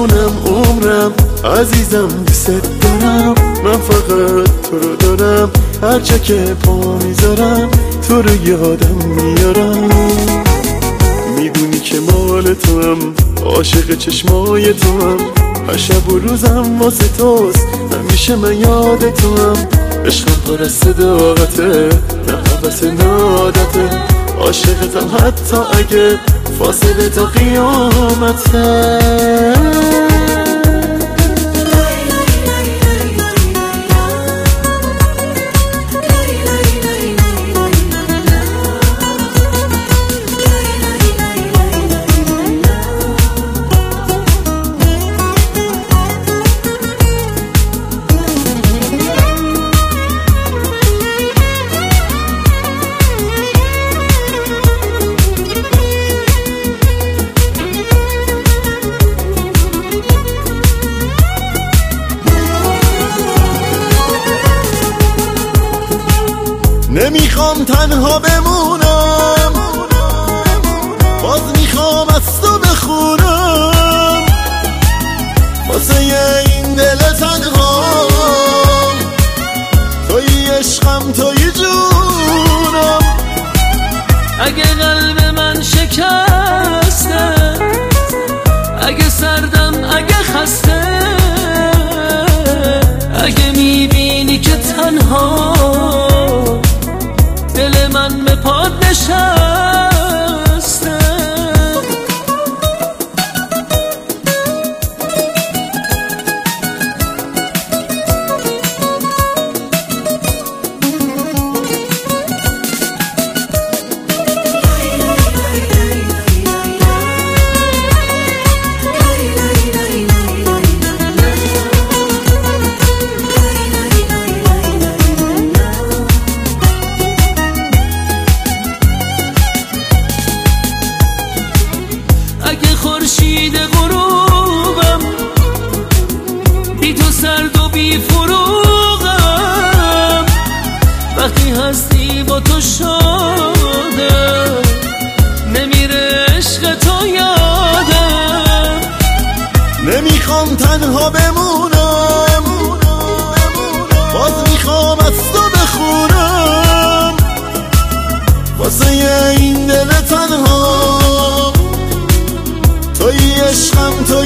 جونم عمرم عزیزم دوست دارم، من فقط تو رو دارم، هر جا که پا میذارم تو رو یادم میارم. میدونی که مال تو هم، عاشق چشمای تو هم، هر شب و روزم واسه توست، همیشه من یاد تو هم. عشقم پر از صداقته، نه حوث نه عادته، عاشقتم حتی اگه فاصله تا قیامته. نمیخوام تنها بمونم، باز میخوام از تو بخونم، واسه این دل تنها توی عشقم توی جونم. اگه قلب من شکسته، اگه سردم، اگه خسته، اگه میبینی که تنها دل من به پاد نشسته، خورشید غروبم بی تو سرد و بی فروغم، وقتی هستی با تو شادم، نمیره عشق تو یادم. نمیخوام تنها بمونم، باز میخوام از تو بخونم، واسه این دل تنها توی عشقم تو